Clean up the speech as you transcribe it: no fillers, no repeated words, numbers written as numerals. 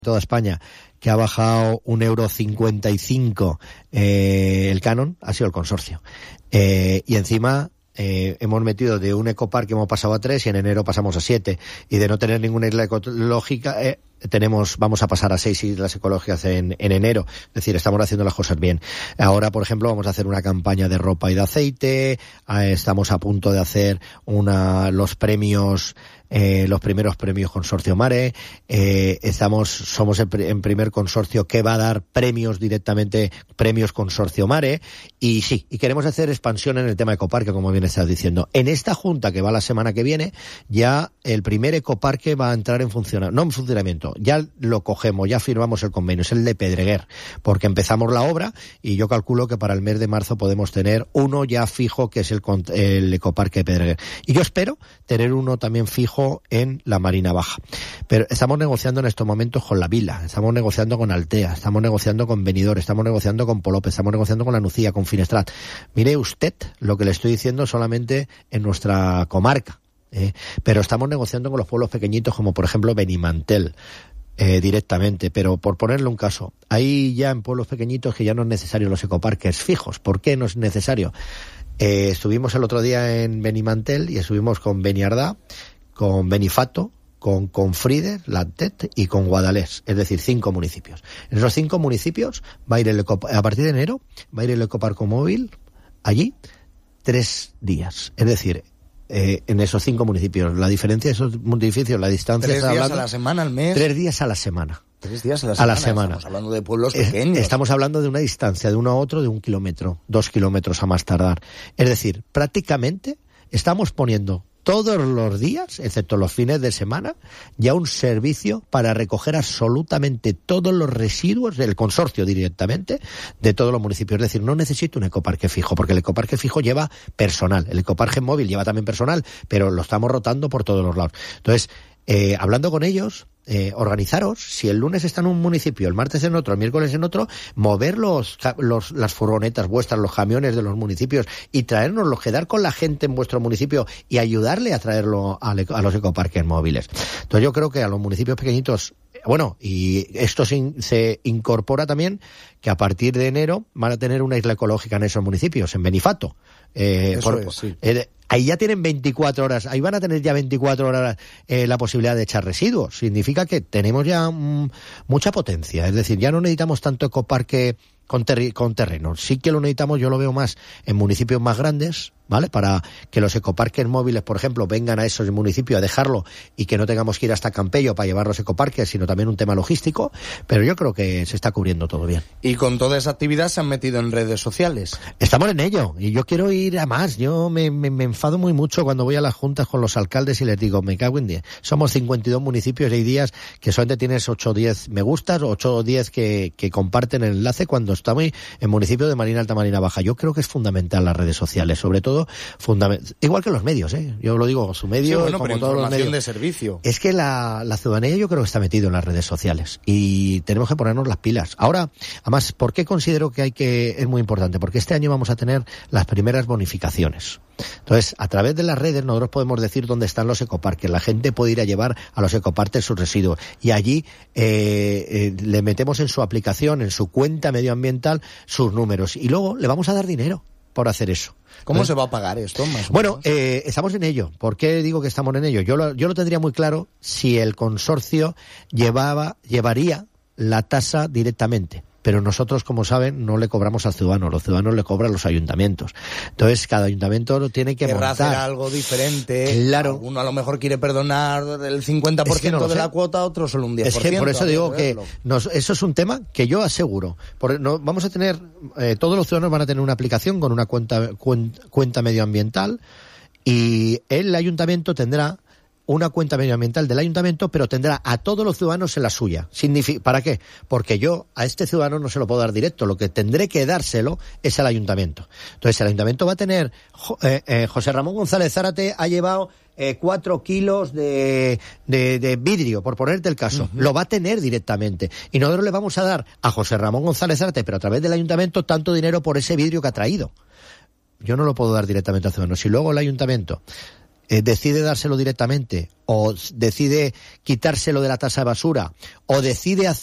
toda España, que ha bajado €1,55 el canon, ha sido el consorcio. Y encima hemos metido de un ecopark que hemos pasado a 3 y en enero pasamos a 7. Y de no tener ninguna isla ecológica, vamos a pasar a 6 islas ecológicas en enero. Es decir, estamos haciendo las cosas bien. Ahora, por ejemplo, vamos a hacer una campaña de ropa y de aceite. Estamos a punto de hacer los primeros premios Consorcio Mare. Somos el primer consorcio que va a dar premios directamente, premios Consorcio Mare. Y sí, y queremos hacer expansión en el tema ecoparque, como bien estás diciendo. En esta junta que va la semana que viene, ya el primer ecoparque va a entrar en funcionamiento. Ya lo cogemos, ya firmamos el convenio, es el de Pedreguer, porque empezamos la obra y yo calculo que para el mes de marzo podemos tener uno ya fijo, que es el ecoparque de Pedreguer. Y yo espero tener uno también fijo en la Marina Baja. Pero estamos negociando en estos momentos con la Vila, estamos negociando con Altea, estamos negociando con Benidorm, estamos negociando con Polop, estamos negociando con la Nucía, con Finestrat. Mire usted lo que le estoy diciendo solamente en nuestra comarca. Pero estamos negociando con los pueblos pequeñitos como por ejemplo Benimantel directamente, pero por ponerle un caso, hay ya en pueblos pequeñitos que ya no es necesario los ecoparques fijos. ¿Por qué no es necesario? Estuvimos el otro día en Benimantel y estuvimos con Beniardá, con Benifato, con Confrides, Lantet y con Guadalés, es decir, 5 municipios. En esos 5 municipios va a ir a partir de enero va a ir el ecoparco móvil allí 3 días, es decir, en esos 5 municipios. La diferencia de esos municipios, la distancia... 3 días a la semana, al mes. 3 días a la semana. 3 días a la semana. Estamos hablando de pueblos pequeños. Estamos hablando de una distancia de uno a otro de 1 kilómetro, 2 kilómetros a más tardar. Es decir, prácticamente estamos poniendo todos los días, excepto los fines de semana, ya un servicio para recoger absolutamente todos los residuos del consorcio directamente de todos los municipios. Es decir, no necesito un ecoparque fijo, porque el ecoparque fijo lleva personal. El ecoparque móvil lleva también personal, pero lo estamos rotando por todos los lados. Entonces, hablando con ellos, organizaros, si el lunes está en un municipio, el martes en otro, el miércoles en otro, mover las furgonetas vuestras, los camiones de los municipios y traérnoslo, quedar con la gente en vuestro municipio y ayudarle a traerlo a los ecoparques móviles. Entonces yo creo que a los municipios pequeñitos, bueno, y esto se incorpora también que a partir de enero van a tener una isla ecológica en esos municipios, en Benifato. Sí. Ahí ya tienen 24 horas, ahí van a tener ya 24 horas la posibilidad de echar residuos. Significa que tenemos ya mucha potencia, es decir, ya no necesitamos tanto ecoparque con terreno. Sí que lo necesitamos, yo lo veo más en municipios más grandes, ¿vale? Para que los ecoparques móviles, por ejemplo, vengan a esos municipios a dejarlo y que no tengamos que ir hasta Campello para llevar los ecoparques, sino también un tema logístico, pero yo creo que se está cubriendo todo bien. Y con toda esa actividad se han metido en redes sociales. Estamos en ello, y yo quiero ir a más. Yo me enfado muy mucho cuando voy a las juntas con los alcaldes y les digo, me cago en 10. Somos 52 municipios y hay días que solamente tienes 8 o 10 me gustas, 8 o 10 que comparten el enlace cuando estamos en municipios de Marina Alta, Marina Baja. Yo creo que es fundamental las redes sociales, sobre todo igual que los medios, yo lo digo, su medio, sí, bueno, como pero todos los medios de servicio. Es que la ciudadanía yo creo que está metido en las redes sociales y tenemos que ponernos las pilas. Ahora, además, ¿por qué considero que es muy importante? Porque este año vamos a tener las primeras bonificaciones. Entonces, a través de las redes nosotros podemos decir dónde están los ecoparques. La gente puede ir a llevar a los ecoparques sus residuos y allí le metemos en su aplicación, en su cuenta medioambiental, sus números y luego le vamos a dar dinero por hacer eso. ¿Cómo se va a pagar esto? Bueno, estamos en ello. ¿Por qué digo que estamos en ello? Yo lo tendría muy claro si el consorcio llevaría la tasa directamente. Pero nosotros, como saben, no le cobramos al ciudadano, los ciudadanos le cobran a los ayuntamientos. Entonces, cada ayuntamiento lo tiene que montar. Hacer algo diferente. Claro. Uno a lo mejor quiere perdonar el 50% de la cuota, otro solo un 10%. Es que por eso digo que eso es un tema que yo aseguro. Vamos a tener, todos los ciudadanos van a tener una aplicación con una cuenta medioambiental y el ayuntamiento tendrá una cuenta medioambiental del ayuntamiento, pero tendrá a todos los ciudadanos en la suya. ¿Para qué? Porque yo a este ciudadano no se lo puedo dar directo, lo que tendré que dárselo es al ayuntamiento. Entonces el ayuntamiento va a tener, José Ramón González Zárate ha llevado 4 kilos de vidrio, por ponerte el caso. Uh-huh. Lo va a tener directamente. Y nosotros le vamos a dar a José Ramón González Zárate, pero a través del ayuntamiento, tanto dinero por ese vidrio que ha traído. Yo no lo puedo dar directamente al ciudadano. Si luego el ayuntamiento decide dárselo directamente, o decide quitárselo de la tasa de basura, o decide